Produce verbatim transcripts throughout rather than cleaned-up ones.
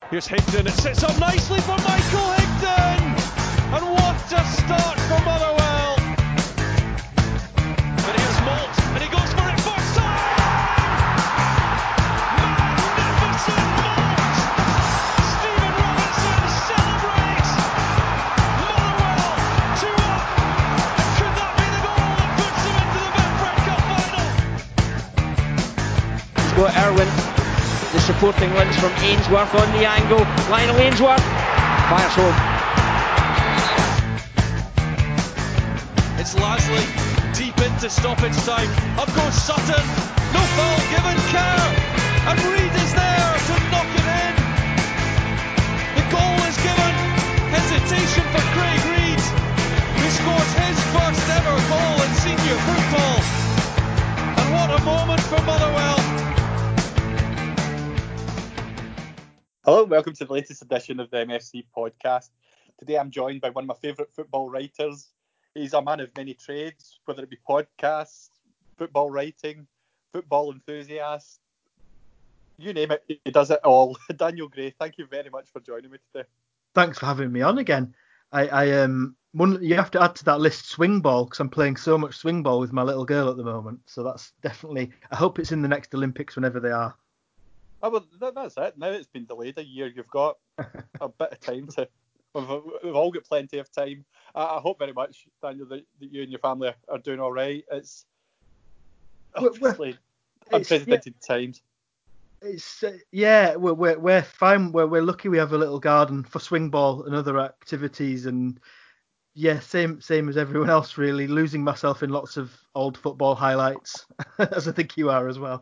Here's Higdon, it sits up nicely for Michael Higdon! And what a start for Motherwell! But here's Malt, and he goes for it first time! Magnificent Malt! Stephen Robinson celebrates! Motherwell two up! And could that be the goal that puts them into the Betfred Cup final? He's got Irwin. The supporting links from Ainsworth on the angle. Lionel Ainsworth fires home. It's Lasley deep into stoppage time. Up goes Sutton. No foul given. Kerr. And Reid is there to knock it in. The goal is given. Hesitation for Craig Reid, who scores his first ever goal in senior football. And what a moment for Motherwell. Hello, welcome to the latest edition of the M F C podcast. Today I'm joined by one of my favourite football writers. He's a man of many trades, whether it be podcasts, football writing, football enthusiast, you name it, he does it all. Daniel Gray, thank you very much for joining me today. Thanks for having me on again. I, I um, one, you have to add to that list swing ball, because I'm playing so much swing ball with my little girl at the moment. So that's definitely, I hope it's in the next Olympics whenever they are. Oh, well, that, that's it. Now it's been delayed a year. You've got a bit of time to. We've, we've all got plenty of time. I, I hope very much, Daniel, that, that you and your family are doing all right. It's obviously it's, unprecedented yeah, times. It's uh, yeah, we're, we're we're fine. We're we're lucky we have a little garden for swing ball and other activities, and yeah, same same as everyone else really. Losing myself in lots of old football highlights, as I think you are as well.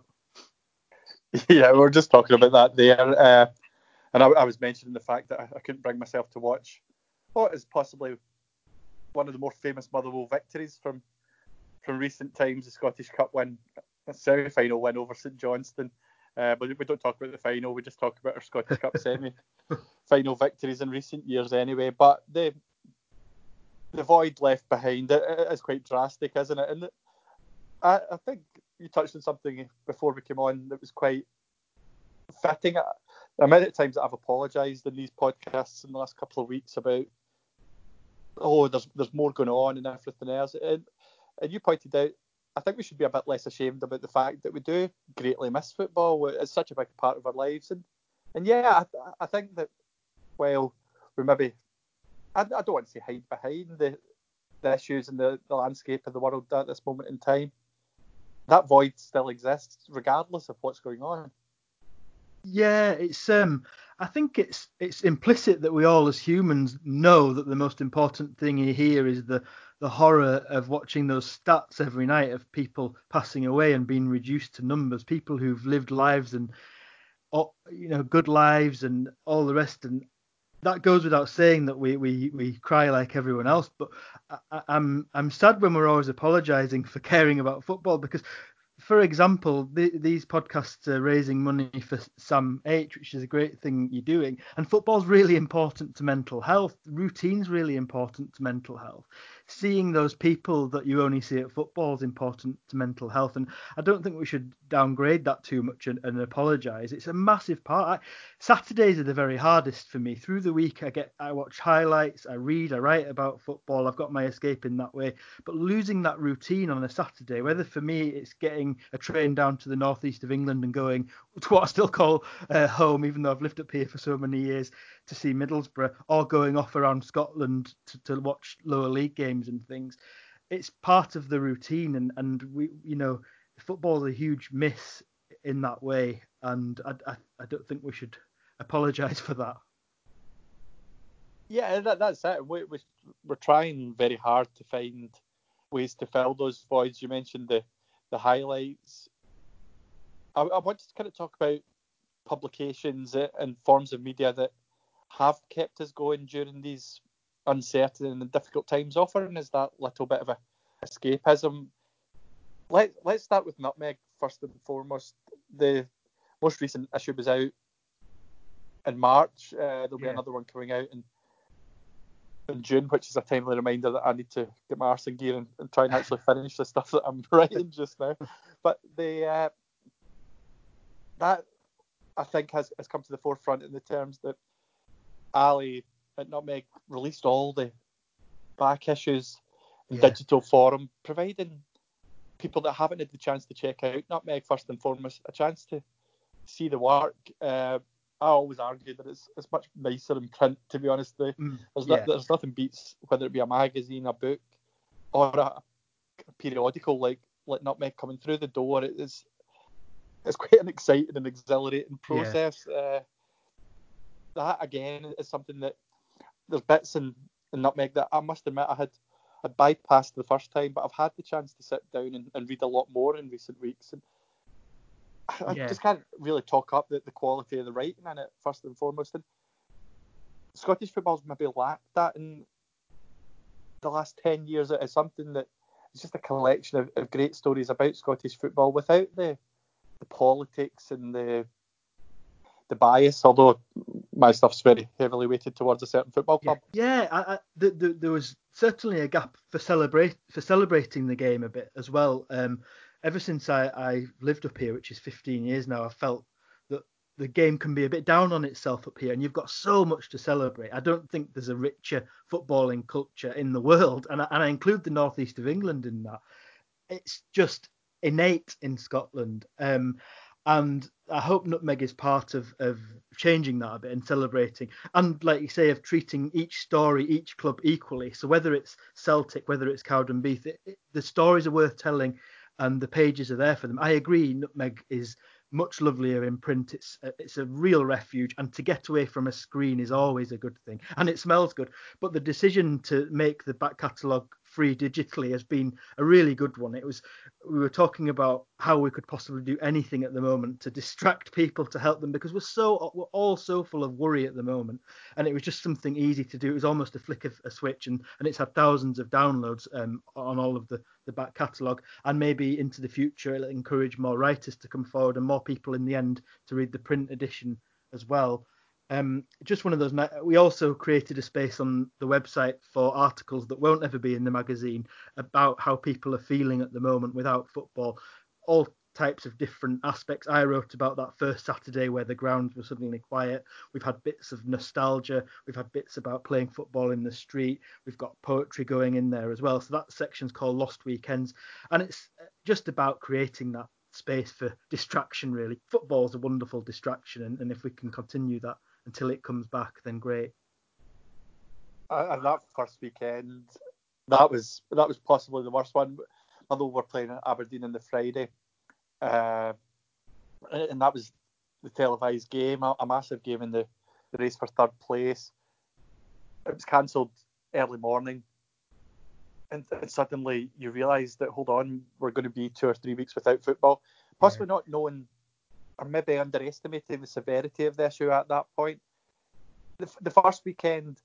Yeah, we were just talking about that there, uh, and I, I was mentioning the fact that I, I couldn't bring myself to watch what is possibly one of the more famous Motherwell victories from from recent times, the Scottish Cup win, a semi-final win over St Johnstone. Uh, but we don't talk about the final, we just talk about our Scottish Cup semi-final victories in recent years anyway. But the the void left behind it, it is quite drastic, isn't it? And I, I think you touched on something before we came on that was quite fitting. The amount of times that I've apologised in these podcasts in the last couple of weeks about, oh, there's there's more going on and everything else. And, and you pointed out, I think we should be a bit less ashamed about the fact that we do greatly miss football. It's such a big part of our lives. And, and yeah, I, I think that, well, we maybe, I, I don't want to say hide behind the, the issues and the, the landscape of the world at this moment in time. That void still exists regardless of what's going on. Yeah, it's um I think it's it's implicit that we all as humans know that the most important thing here is the the horror of watching those stats every night of people passing away and being reduced to numbers, people who've lived lives and you know good lives and all the rest. And that goes without saying that we we, we cry like everyone else, but I, I'm I'm sad when we're always apologising for caring about football, because, for example, the, these podcasts are raising money for Sam H, which is a great thing you're doing. And football's really important to mental health. Routine's really important to mental health. Seeing those people that you only see at football is important to mental health. And I don't think we should downgrade that too much and, and apologise. It's a massive part. I, Saturdays are the very hardest for me. Through the week, I get I watch highlights, I read, I write about football. I've got my escape in that way. But losing that routine on a Saturday, whether for me it's getting a train down to the northeast of England and going to what I still call uh, home, even though I've lived up here for so many years, to see Middlesbrough, or going off around Scotland to, to watch lower league games and things. It's part of the routine, and, and we, you know, football's a huge miss in that way, and I, I, I don't think we should apologise for that. Yeah, that, that's it. We, we, we're trying very hard to find ways to fill those voids. You mentioned the the highlights. I, I want to kind of talk about publications and forms of media that have kept us going during these uncertain and difficult times, offering us that little bit of a escapism. Let, let's start with Nutmeg first and foremost. The most recent issue was out in March. Uh, there'll be yeah. another one coming out in in June, which is a timely reminder that I need to get my arse in gear and, and try and actually finish the stuff that I'm writing just now. But the uh, that I think has, has come to the forefront in the terms that Ali at Nutmeg released all the back issues in Yeah. digital form, providing people that haven't had the chance to check out Nutmeg first and foremost a chance to see the work. Uh, I always argue that it's it's much nicer in print, to be honest. The, Mm, there's, yeah. no, there's nothing beats whether it be a magazine, a book, or a, a periodical like like Nutmeg coming through the door. It is it's quite an exciting and exhilarating process. Yeah. Uh, that again is something that there's bits in, in Nutmeg that I must admit I had I bypassed the first time, but I've had the chance to sit down and, and read a lot more in recent weeks, and I Yeah. just can't really talk up the, the quality of the writing in it first and foremost. And Scottish football's maybe lacked that in the last ten years. It is something that it's just a collection of, of great stories about Scottish football without the the politics and the the bias, although my stuff's very heavily weighted towards a certain football club. Yeah, yeah I, I, the, the, there was certainly a gap for celebrate for celebrating the game a bit as well. Um, ever since I, I lived up here, which is fifteen years now, I felt that the game can be a bit down on itself up here, and you've got so much to celebrate. I don't think there's a richer footballing culture in the world, and I, and I include the northeast of England in that. It's just innate in Scotland. Um, And I hope Nutmeg is part of, of changing that a bit and celebrating. And like you say, of treating each story, each club equally. So whether it's Celtic, whether it's Cowdenbeath, it, it, the stories are worth telling and the pages are there for them. I agree, Nutmeg is much lovelier in print. It's a, it's a real refuge. And to get away from a screen is always a good thing. And it smells good. But the decision to make the back catalogue free digitally has been a really good one. It was we were talking about how we could possibly do anything at the moment to distract people, to help them, because we're so we're all so full of worry at the moment, and it was just something easy to do. It was almost a flick of a switch, and and it's had thousands of downloads um, on all of the the back catalogue, and maybe into the future it'll encourage more writers to come forward and more people in the end to read the print edition as well. Um, just one of those. We also created a space on the website for articles that won't ever be in the magazine about how people are feeling at the moment without football. All types of different aspects. I wrote about that first Saturday where the grounds were suddenly quiet. We've had bits of nostalgia. We've had bits about playing football in the street. We've got poetry going in there as well. So that section's called Lost Weekends. And it's just about creating that space for distraction, really. Football's a wonderful distraction. And, and if we can continue that until it comes back, then great. And that first weekend, that was that was possibly the worst one. Although we're playing at Aberdeen on the Friday, uh, and that was the televised game, a, a massive game in the, the race for third place. It was cancelled early morning, and, and suddenly you realise that hold on, we're going to be two or three weeks without football, possibly yeah. not knowing or maybe underestimating the severity of the issue at that point. The, the first weekend,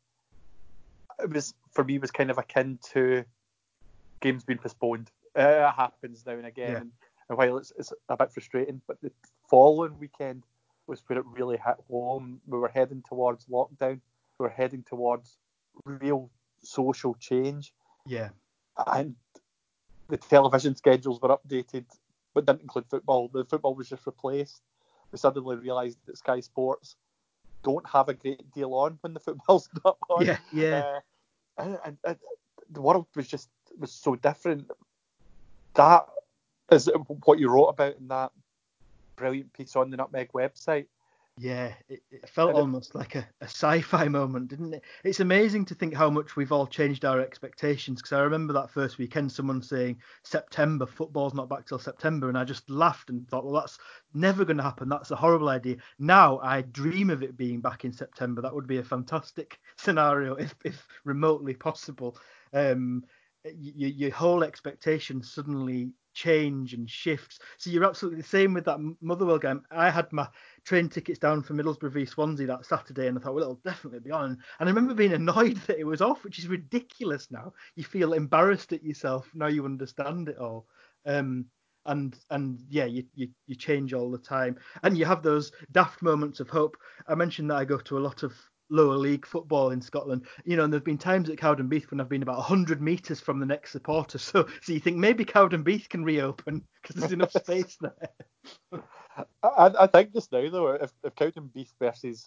it was for me was kind of akin to games being postponed. Uh, it happens now and again, yeah. and, and while it's, it's a bit frustrating, but the following weekend was where it really hit home. We were heading towards lockdown. We were heading towards real social change. Yeah, and the television schedules were updated, but didn't include football. The football was just replaced. We suddenly realised that Sky Sports don't have a great deal on when the football's not on. Yeah, yeah. Uh, and, and, and the world was just was so different. That is what you wrote about in that brilliant piece on the Nutmeg website. Yeah, it, it felt almost like a, a sci-fi moment, didn't it? It's amazing to think how much we've all changed our expectations, because I remember that first weekend someone saying September, football's not back till September, and I just laughed and thought, well, that's never going to happen. That's a horrible idea. Now I dream of it being back in September. That would be a fantastic scenario if, if remotely possible. Um, you, your whole expectation suddenly change and shifts. So you're absolutely the same with that Motherwell game. I had my train tickets down for Middlesbrough v Swansea that Saturday, and I thought, well, it'll definitely be on. And I remember being annoyed that it was off, which is ridiculous now. You feel embarrassed at yourself. Now you understand it all. Um, and and yeah, you, you you change all the time. And you have those daft moments of hope. I mentioned that I go to a lot of lower league football in Scotland, you know, and there've been times at Cowdenbeath when I've been about one hundred metres from the next supporter. So so you think maybe Cowdenbeath can reopen because there's enough space there. I, I think just now though, if, if Cowdenbeath versus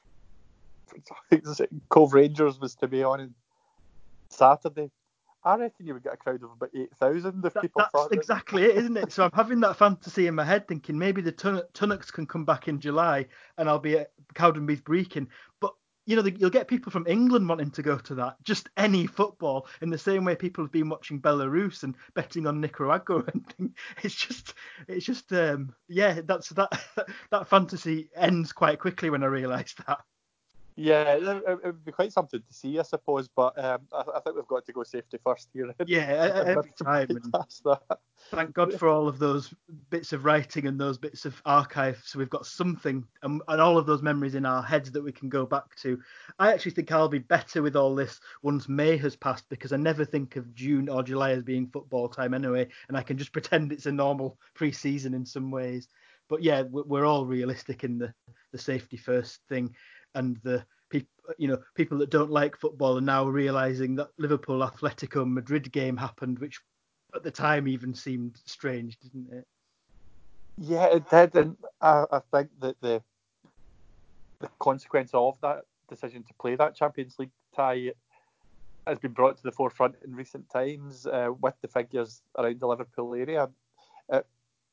Cove Rangers was to be on Saturday, I reckon you would get a crowd of about eight thousand if That, people that's thought exactly it, isn't it? So I'm having that fantasy in my head, thinking maybe the Tun- Tunnocks can come back in July and I'll be at Cowdenbeath Brechin. But you know, the, you'll get people from England wanting to go to that. Just any football, in the same way people have been watching Belarus and betting on Nicaragua. And it's just, it's just, um, yeah, that's that. That fantasy ends quite quickly when I realise that. Yeah, it, it would be quite something to see, I suppose. But um, I, I think we've got to go safety first here. Yeah, every time. And thank God for all of those bits of writing and those bits of archive. So we've got something and, and all of those memories in our heads that we can go back to. I actually think I'll be better with all this once May has passed, because I never think of June or July as being football time anyway. And I can just pretend it's a normal pre-season in some ways. But yeah, we're all realistic in the, the safety first thing. And the people, you know, people that don't like football are now realizing that Liverpool Atletico Madrid game happened, which at the time even seemed strange, didn't it? Yeah, it did, and I, I think that the the consequence of that decision to play that Champions League tie has been brought to the forefront in recent times uh, with the figures around the Liverpool area. It,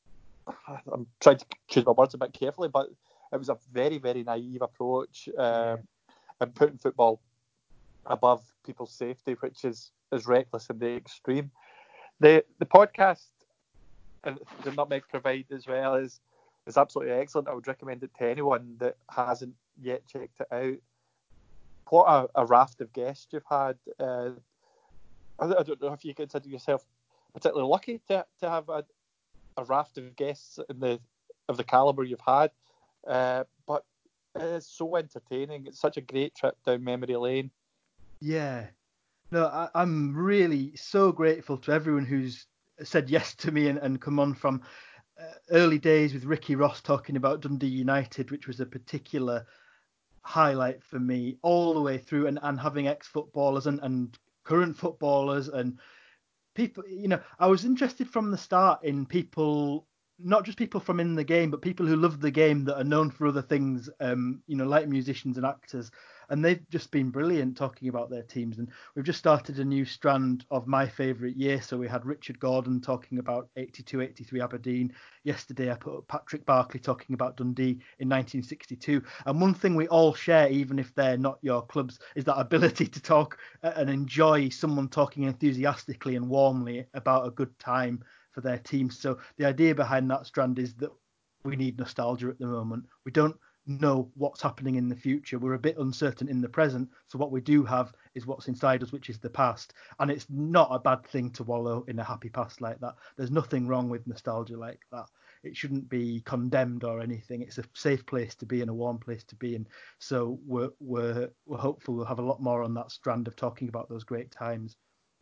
I'm trying to choose my words a bit carefully, but it was a very, very naive approach um, yeah. and putting football above people's safety, which is, is reckless in the extreme. The the podcast and the Nutmeg provide as well is is absolutely excellent. I would recommend it to anyone that hasn't yet checked it out. What a, a raft of guests you've had. Uh, I, I don't know if you consider yourself particularly lucky to to have a, a raft of guests in the of the calibre you've had. Uh, but it's so entertaining. It's such a great trip down memory lane. Yeah. No, I, I'm really so grateful to everyone who's said yes to me and, and come on from uh, early days with Ricky Ross talking about Dundee United, which was a particular highlight for me, all the way through, and, and having ex-footballers and, and current footballers and people. You know, I was interested from the start in people, not just people from in the game, but people who love the game that are known for other things, um, you know, like musicians and actors. And they've just been brilliant talking about their teams. And we've just started a new strand of my favourite year. So we had Richard Gordon talking about eighty-two eighty-three Aberdeen. Yesterday I put up Patrick Barkley talking about Dundee in nineteen sixty-two. And one thing we all share, even if they're not your clubs, is that ability to talk and enjoy someone talking enthusiastically and warmly about a good time for their team. So the idea behind that strand is that we need nostalgia at the moment. We don't know what's happening in the future. We're a bit uncertain in the present. So what we do have is what's inside us, which is the past. And it's not a bad thing to wallow in a happy past like that. There's nothing wrong with nostalgia like that. It shouldn't be condemned or anything. It's a safe place to be and a warm place to be in. So we're we're we're hopeful we'll have a lot more on that strand of talking about those great times.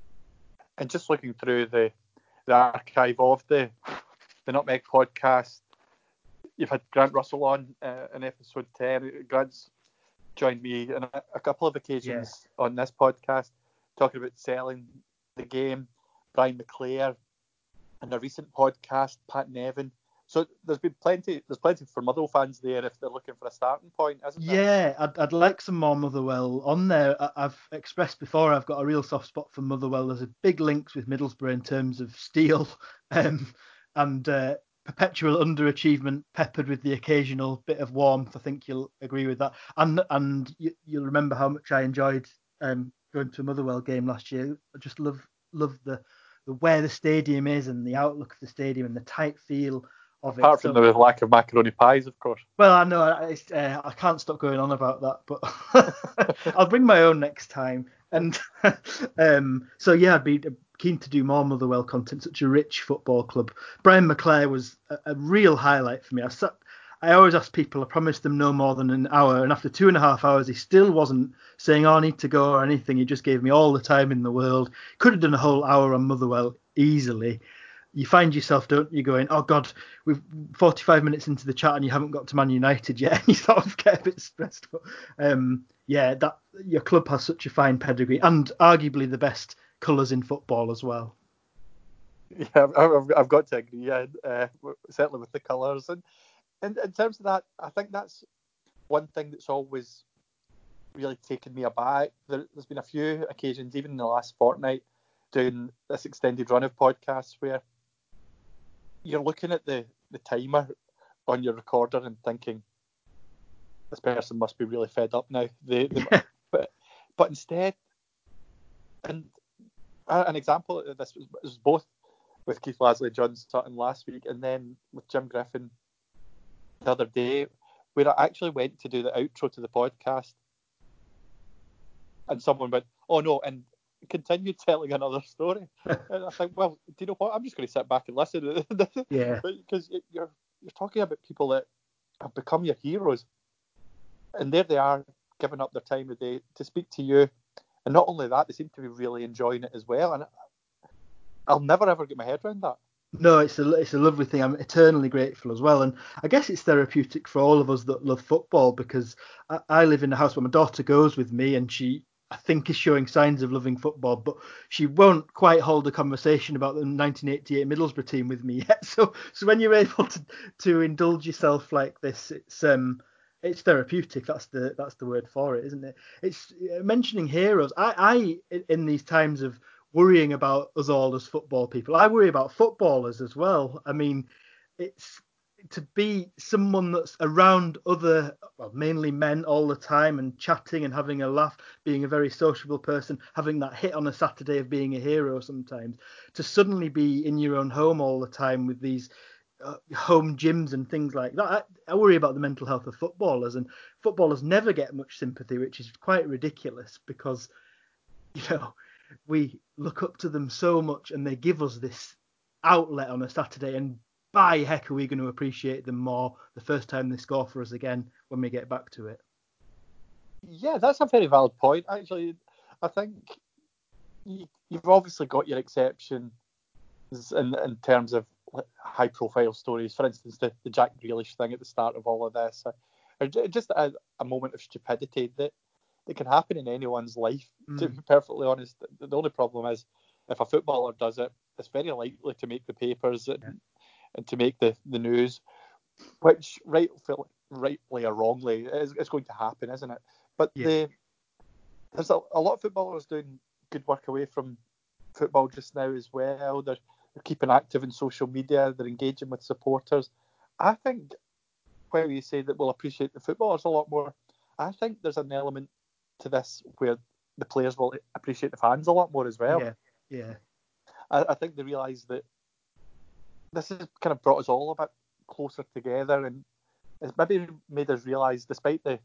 And just looking through the the archive of the the Nutmeg podcast, you've had Grant Russell on uh, in episode ten. Grant's joined me on a, a couple of occasions yeah. on this podcast, talking about selling the game. Brian McClare, and a recent podcast, Pat Nevin. So there's been plenty. There's plenty for Motherwell fans there if they're looking for a starting point, isn't there? Yeah, I'd, I'd like some more Motherwell on there. I, I've expressed before I've got a real soft spot for Motherwell. There's a big links with Middlesbrough in terms of steel um, and uh, perpetual underachievement peppered with the occasional bit of warmth. I think you'll agree with that. And and you, you'll remember how much I enjoyed um, going to a Motherwell game last year. I just love love the, the where the stadium is and the outlook of the stadium and the tight feel of Apart it. from So, the lack of macaroni pies, of course. Well, I know I, uh, I can't stop going on about that, but I'll bring my own next time. And um, so yeah, I'd be keen to do more Motherwell content. Such a rich football club. Brian McClare was a, a real highlight for me. I sat, I always ask people, I promised them no more than an hour, and after two and a half hours, he still wasn't saying, "Oh, I need to go" or anything. He just gave me all the time in the world. Could have done a whole hour on Motherwell easily. You find yourself, don't you, going, "Oh God, we've forty-five minutes into the chat and you haven't got to Man United yet," and you sort of get a bit stressed. But um, yeah, that your club has such a fine pedigree and arguably the best colours in football as well. Yeah, I've, I've got to agree. Yeah, uh, certainly with the colours, and in, in terms of that, I think that's one thing that's always really taken me aback. There, there's been a few occasions, even in the last fortnight, doing this extended run of podcasts where you're looking at the, the timer on your recorder and thinking, this person must be really fed up now. They, they, but, but instead, and an example of this was, was both with Keith Lasley, John Sutton last week, and then with Jim Griffin the other day, where I actually went to do the outro to the podcast, and someone went, "Oh no," and continued telling another story. And I think, well, do you know what? I'm just going to sit back and listen. Yeah. Because you're you're talking about people that have become your heroes, and there they are, giving up their time of day to speak to you. And not only that, they seem to be really enjoying it as well. And I'll never ever get my head around that. No, it's a it's a lovely thing. I'm eternally grateful as well, and I guess it's therapeutic for all of us that love football, because I, I live in a house where my daughter goes with me, and she, I think, is showing signs of loving football, but she won't quite hold a conversation about the nineteen eighty-eight Middlesbrough team with me yet. So, so when you're able to to indulge yourself like this, it's um. It's therapeutic. That's the that's the word for it, isn't it? It's mentioning heroes. I, I in these times of worrying about us all as football people, I worry about footballers as well. I mean, it's to be someone that's around other, well, mainly men all the time, and chatting and having a laugh, being a very sociable person, having that hit on a Saturday of being a hero sometimes, to suddenly be in your own home all the time with these Uh, home gyms and things like that. I, I worry about the mental health of footballers, and footballers never get much sympathy, which is quite ridiculous, because, you know, we look up to them so much and they give us this outlet on a Saturday, and by heck are we going to appreciate them more the first time they score for us again when we get back to it. Yeah, that's a very valid point. Actually, I think you, you've obviously got your exceptions in, in terms of high profile stories. For instance, the, the Jack Grealish thing at the start of all of this, or just a, a moment of stupidity that, that can happen in anyone's life, mm. to be perfectly honest. The, the only problem is, if a footballer does it, it's very likely to make the papers and, yeah. and to make the, the news, which right, rightly or wrongly is, is going to happen, isn't it? But yeah. the, there's a, a lot of footballers doing good work away from football just now as well. They're They're keeping active in social media. They're engaging with supporters. I think while you say that we'll appreciate the footballers a lot more, I think there's an element to this where the players will appreciate the fans a lot more as well. Yeah, yeah. I, I think they realise that this has kind of brought us all a bit closer together, and it's maybe made us realise, despite the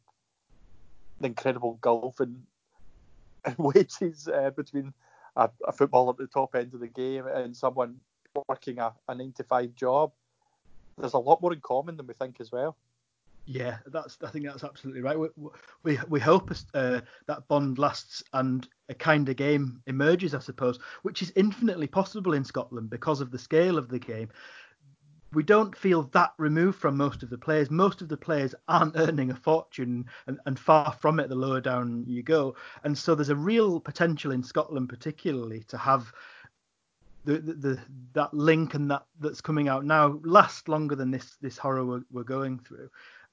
the incredible gulf in, in wages uh, between A, a footballer at the top end of the game and someone working a, a nine to five job, there's a lot more in common than we think as well. Yeah, that's. I think that's absolutely right. We we, we hope uh, that bond lasts and a kind of game emerges, I suppose, which is infinitely possible in Scotland because of the scale of the game. We don't feel that removed from most of the players. Most of the players aren't earning a fortune, and, and far from it the lower down you go. And so there's a real potential in Scotland particularly to have the, the, the that link and that that's coming out now last longer than this this horror we're, we're going through.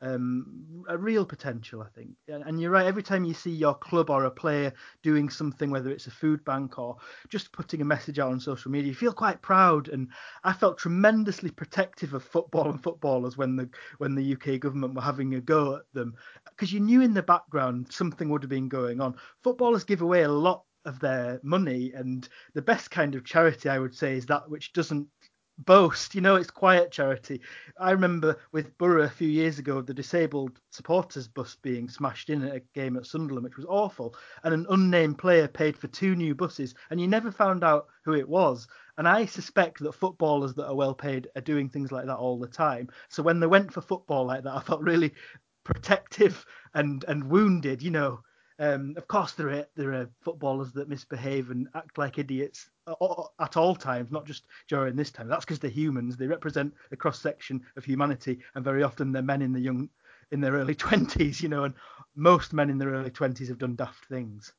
Um, a real potential, I think. And, and you're right, every time you see your club or a player doing something, whether it's a food bank or just putting a message out on social media, you feel quite proud. And I felt tremendously protective of football and footballers when the when the U K government were having a go at them, because you knew in the background something would have been going on. Footballers give away a lot of their money, and the best kind of charity, I would say, is that which doesn't boast. You know, it's quiet charity. I remember with Borough a few years ago, the disabled supporters bus being smashed in at a game at Sunderland, which was awful, and an unnamed player paid for two new buses, and you never found out who it was. And I suspect that footballers that are well paid are doing things like that all the time. So when they went for football like that, I felt really protective and and wounded, you know. Um, of course, there are there are footballers that misbehave and act like idiots at all times, not just during this time. That's because they're humans. They represent a cross section of humanity, and very often they're men in the young, in their early twenties. You know, and most men in their early twenties have done daft things.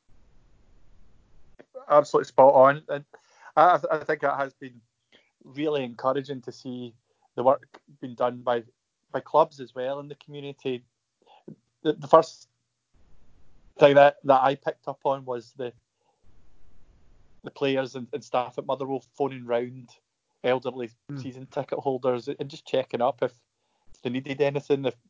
Absolutely spot on, and I, I think it has been really encouraging to see the work being done by by clubs as well in the community. The, the first thing that, that I picked up on was the the players and, and staff at Motherwell phoning round elderly mm. season ticket holders and just checking up if, if they needed anything, if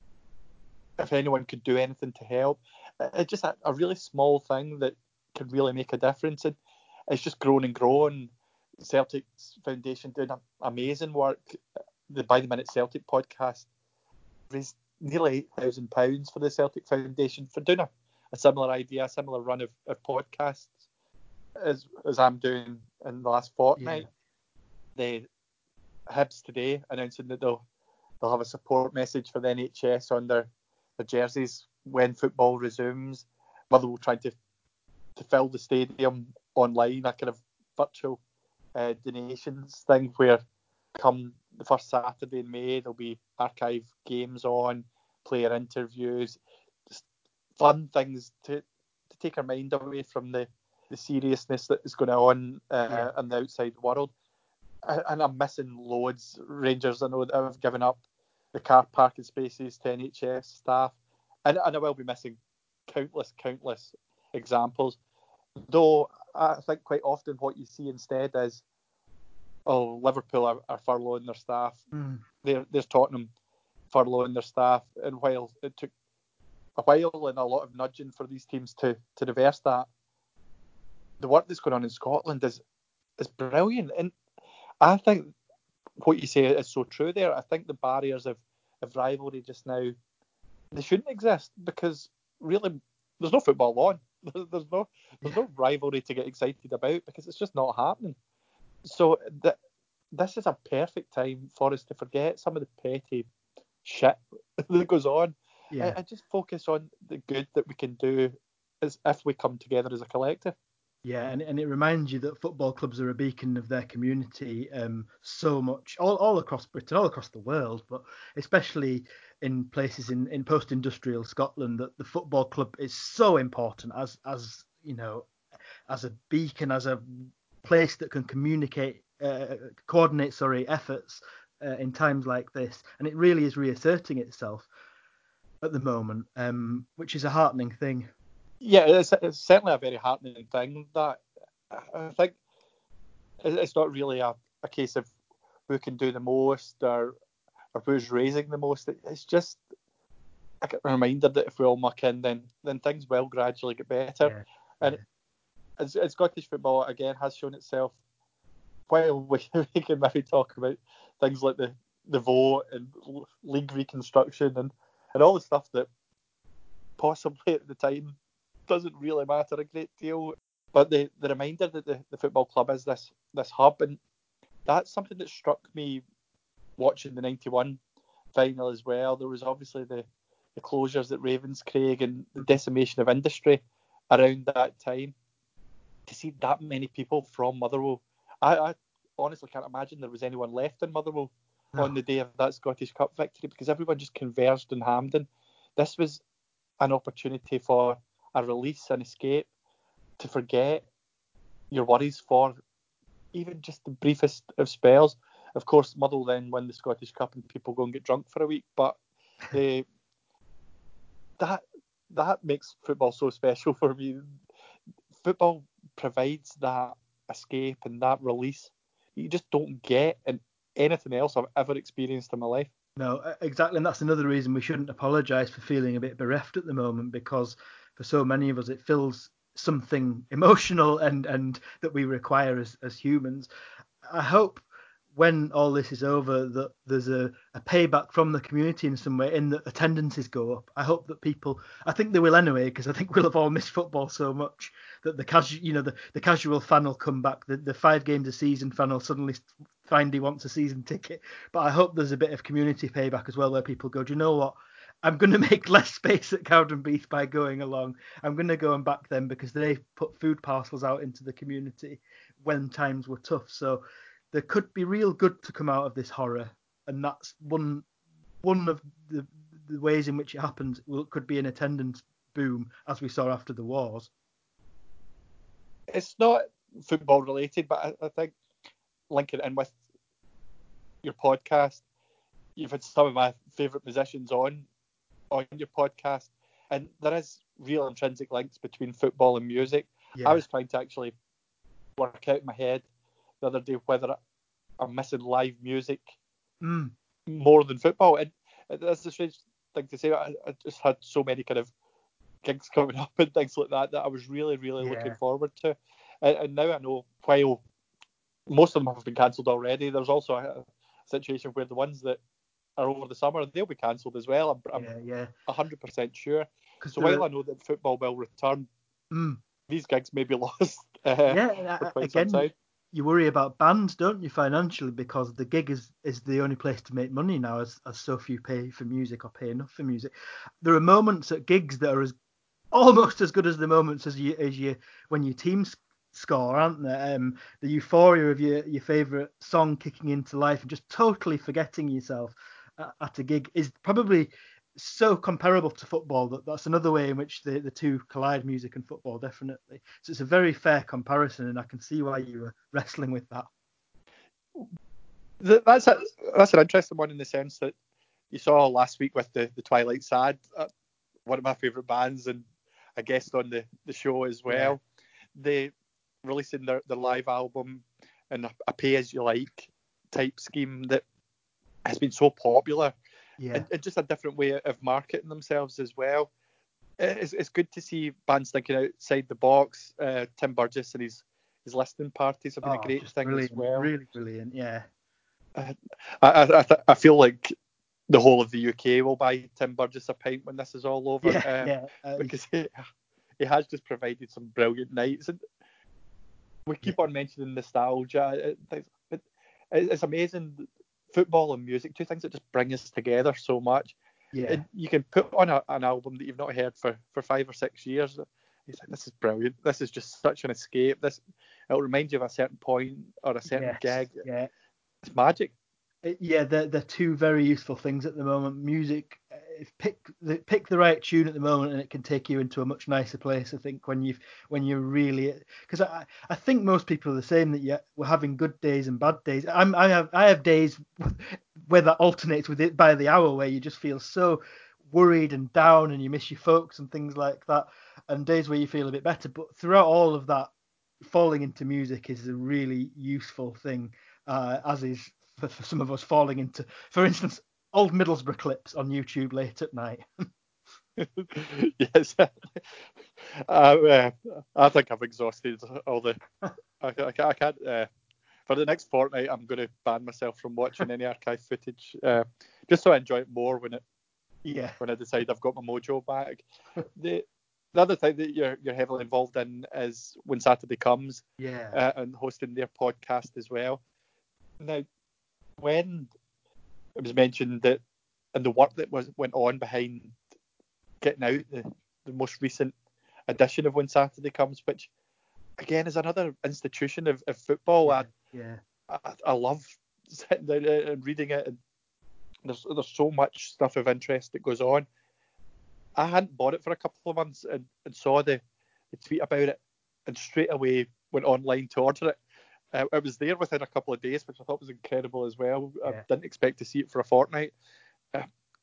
if anyone could do anything to help. It's just a, a really small thing that can really make a difference, and it's just grown and grown. Celtic's Foundation doing amazing work. The By the Minute Celtic podcast raised nearly eight thousand pounds for the Celtic Foundation for doing a, a similar idea, a similar run of, of podcasts as as I'm doing in the last fortnight. Yeah. The Hibs today announcing that they'll they'll have a support message for the N H S on their, their jerseys when football resumes. Motherwell trying to to fill the stadium online, a kind of virtual uh, donations thing where come the first Saturday in May there'll be archive games on, player interviews, just fun things to to take our mind away from the, the seriousness that is going on uh, yeah. in the outside world. And I'm missing loads. Rangers, I know that have given up the car parking spaces to N H S staff, and, and I will be missing countless, countless examples. Though I think quite often what you see instead is, oh, Liverpool are, are furloughing their staff. Mm. There, there's Tottenham furloughing their staff, and while it took a while and a lot of nudging for these teams to, to reverse that, the work that's going on in Scotland is is brilliant. And I think what you say is so true there. I think the barriers of, of rivalry just now, they shouldn't exist, because really there's no football on. There's no there's no rivalry to get excited about, because it's just not happening. So th- this is a perfect time for us to forget some of the petty shit that goes on yeah. and, and just focus on the good that we can do as if we come together as a collective. Yeah, and, and it reminds you that football clubs are a beacon of their community um, so much, all, all across Britain, all across the world, but especially in places in, in post-industrial Scotland, that the football club is so important as, as you know, as a beacon, as a place that can communicate, uh, coordinate, sorry, efforts uh, in times like this. And it really is reasserting itself at the moment, um, which is a heartening thing. Yeah, it's, it's certainly a very heartening thing. That I think it's not really a, a case of who can do the most or or who's raising the most. It's just a reminder that if we all muck in, then then things will gradually get better. Yeah. And yeah. It's, it's Scottish football again has shown itself. While we, we can maybe talk about things like the, the vote and league reconstruction and, and all the stuff that possibly at the time doesn't really matter a great deal, but the, the reminder that the, the football club is this this hub, and that's something that struck me watching the ninety-one final as well. There was obviously the, the closures at Ravenscraig and the decimation of industry around that time. To see that many people from Motherwell, I, I honestly can't imagine there was anyone left in Motherwell no. on the day of that Scottish Cup victory, because everyone just converged in Hampden. This was an opportunity for a release, an escape, to forget your worries for even just the briefest of spells. Of course, Motherwell then win the Scottish Cup and people go and get drunk for a week, but the, that that makes football so special for me. Football provides that escape and that release you just don't get in anything else I've ever experienced in my life. No, exactly, and that's another reason we shouldn't apologise for feeling a bit bereft at the moment, because for so many of us it fills something emotional and, and that we require as, as humans. I hope when all this is over that there's a, a payback from the community in some way, in that attendances go up. I hope that people, I think they will anyway, because I think we'll have all missed football so much that the casual, you know, the, the casual fan will come back. The, the five games a season fan will suddenly find he wants a season ticket. But I hope there's a bit of community payback as well, where people go, do you know what? I'm going to make less space at Cowdenbeath by going along. I'm going to go and back them because they put food parcels out into the community when times were tough. So there could be real good to come out of this horror, and that's one one of the, the ways in which it happens. Well, it could be an attendance boom, as we saw after the wars. It's not football related, but I, I think linking in with your podcast, you've had some of my favourite musicians on on your podcast, and there is real intrinsic links between football and music. Yeah. I was trying to actually work out in my head the other day whether I'm missing live music Mm. more than football, and that's a strange thing to say. I, I just had so many kind of gigs coming up and things like that that I was really, really Yeah. looking forward to, and, and now I know while most of them have been cancelled already, there's also a situation where the ones that are over the summer, they'll be cancelled as well. I'm, Yeah, I'm yeah. one hundred percent sure. So there while are- I know that football will return, Mm. these gigs may be lost uh, Yeah, and, for uh, quite some again, time. you worry about bands, don't you, financially, because the gig is, is the only place to make money now, as, as so few pay for music or pay enough for music. There are moments at gigs that are as almost as good as the moments as you as you when your team s- score, aren't there? Um, the euphoria of your your favourite song kicking into life and just totally forgetting yourself at, at a gig is probably so comparable to football that that's another way in which the, the two collide, music and football, definitely. So it's a very fair comparison, and I can see why you were wrestling with that. Th- That's a, that's an interesting one in the sense that you saw last week with the, the Twilight Sad, uh, one of my favourite bands and a guest on the, the show as well. They releasing their, their live album in a, a pay as you like type scheme that has been so popular, Yeah, and, and just a different way of marketing themselves as well. It's, it's good to see bands thinking outside the box. Uh, Tim Burgess and his his listening parties have been oh, a great just thing brilliant, as well. really brilliant. Yeah, Uh, I I, I, th- I feel like the whole of the U K will buy Tim Burgess a pint when this is all over, yeah, uh, yeah. Uh, because he, he has just provided some brilliant nights. And we keep Yeah. on mentioning nostalgia. It, it, it, it's amazing. Football and music, two things that just bring us together so much. yeah. And you can put on a, an album that you've not heard for, for five or six years. It's like, this is brilliant. This is just such an escape. This it'll remind you of a certain point or a certain Yes, gig. yeah. It's magic. It- yeah, they're, they're two very useful things at the moment. Music, uh, if pick the pick the right tune at the moment, and it can take you into a much nicer place. I think when you when you're really, because I I think most people are the same, that yeah, we're having good days and bad days. I'm I have I have days where that alternates with it by the hour, where you just feel so worried and down, and you miss your folks and things like that, and days where you feel a bit better. But throughout all of that, falling into music is a really useful thing, uh, as is for, for some of us falling into, for instance, old Middlesbrough clips on YouTube late at night. Yes. uh, uh, I think I've exhausted all the. I, I, I can't. Uh, for the next fortnight, I'm going to ban myself from watching any archive footage, uh, just so I enjoy it more when it Yeah, when I decide I've got my mojo back. The the other thing that you're you're heavily involved in is When Saturday Comes, yeah, uh, and hosting their podcast as well. Now, when it was mentioned that and the work that was went on behind getting out the, the most recent edition of When Saturday Comes, which again is another institution of, of football. yeah, I, yeah, I I love sitting down and reading it, and there's there's so much stuff of interest that goes on. I hadn't bought it for a couple of months and, and saw the, the tweet about it, and straight away went online to order it. Uh, it was there within a couple of days, which I thought was incredible as well. I yeah. didn't expect to see it for a fortnight. Uh,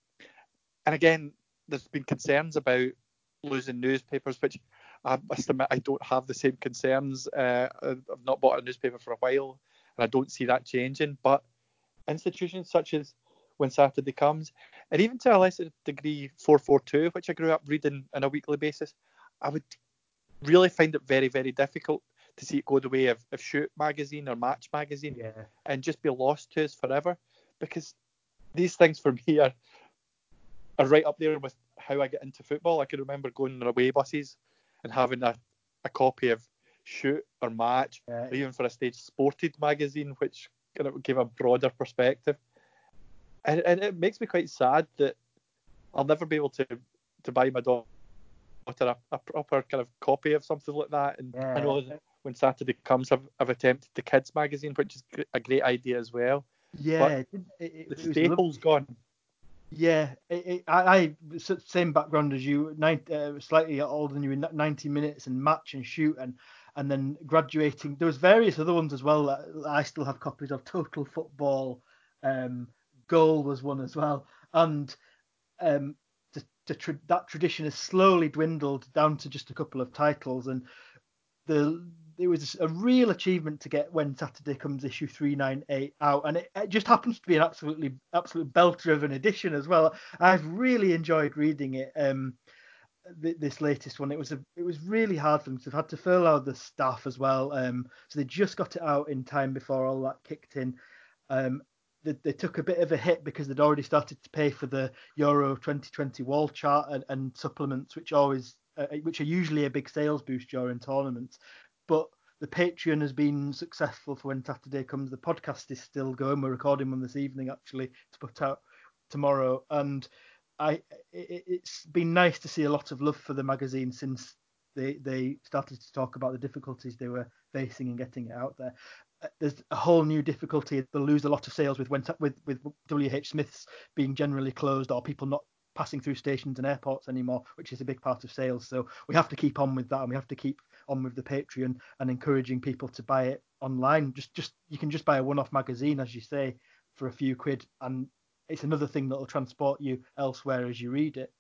and again, there's been concerns about losing newspapers, which I must admit I don't have the same concerns. Uh, I've not bought a newspaper for a while, and I don't see that changing. But institutions such as When Saturday Comes, and even to a lesser degree four forty-two, which I grew up reading on a weekly basis, I would really find it very, very difficult to see it go the way of, of Shoot magazine or Match magazine Yeah. and just be lost to us forever, because these things for me are are right up there with how I get into football. I can remember going on away buses and having a, a copy of Shoot or Match, Yeah. or even for a stage Sported magazine, which kind of gave a broader perspective. And, and it makes me quite sad that I'll never be able to, to buy my daughter a, a proper kind of copy of something like that. And I know Yeah. When Saturday Comes, I've, I've attempted the kids magazine, which is a great idea as well. Yeah, But it, it, the it was staple's lovely. gone. Yeah, it, it, I, I s- same background as you, nine, uh, slightly older than you, in ninety minutes and Match and Shoot, and and then graduating. There was various other ones as well that I still have copies of. Total Football, um, goal was one as well. And um, the, the tra- that tradition has slowly dwindled down to just a couple of titles. And the it was a real achievement to get When Saturday Comes issue three ninety-eight out, and it, it just happens to be an absolutely absolute belter of an edition as well. I've really enjoyed reading it. Um, th- this latest one, it was a it was really hard for them. They've had to furlough the staff as well, um, so they just got it out in time before all that kicked in. Um, they, they took a bit of a hit because they'd already started to pay for the Euro twenty twenty wall chart and, and supplements, which always uh, which are usually a big sales boost during tournaments. But the Patreon has been successful for When Saturday Comes. The podcast is still going. We're recording one this evening, actually, to put out tomorrow. And I, it, it's been nice to see a lot of love for the magazine since they they started to talk about the difficulties they were facing in getting it out there. There's a whole new difficulty. They'll lose a lot of sales with when with with W H Smiths being generally closed, or people not passing through stations and airports anymore, which is a big part of sales. So we have to keep on with that, and we have to keep on with the Patreon and encouraging people to buy it online. Just just you can just buy a one-off magazine, as you say, for a few quid, and it's another thing that will transport you elsewhere as you read it.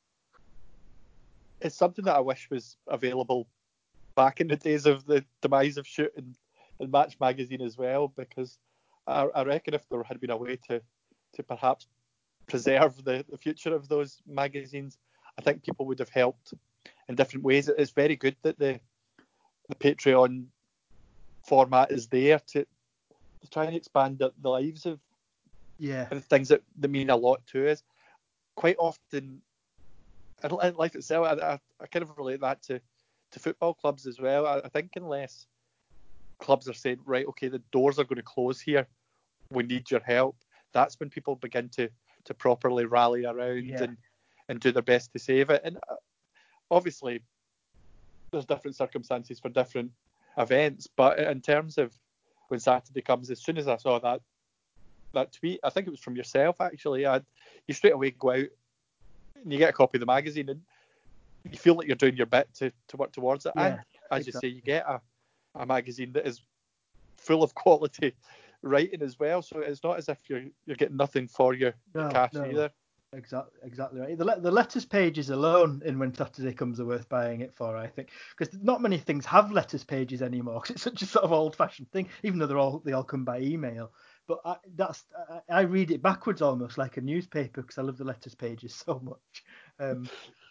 It's something that I wish was available back in the days of the demise of Shoot and, and Match magazine as well, because I, I reckon if there had been a way to to perhaps preserve the, the future of those magazines, I think people would have helped in different ways. It's very good that the the Patreon format is there to, to try and expand the, the lives of yeah and things that, that mean a lot to us. Quite often, in life itself, I, I, I kind of relate that to, to football clubs as well. I, I think unless clubs are saying, right, okay, the doors are going to close here, we need your help, that's when people begin to, to properly rally around yeah. and, and do their best to save it. And obviously, there's different circumstances for different events, but in terms of When Saturday Comes, as soon as I saw that that tweet, I think it was from yourself actually, I'd, you straight away go out and you get a copy of the magazine and you feel like you're doing your bit to, to work towards it. Yeah, and as exactly. you say, you get a, a magazine that is full of quality writing as well, so it's not as if you're you're getting nothing for your, No, your cash no. either. Exactly, exactly right. The, le- the letters pages alone in When Saturday Comes are worth buying it for, I think, because not many things have letters pages anymore. Because it's such a sort of old-fashioned thing, even though they're all they all come by email. But I, that's I, I read it backwards almost like a newspaper because I love the letters pages so much. Um,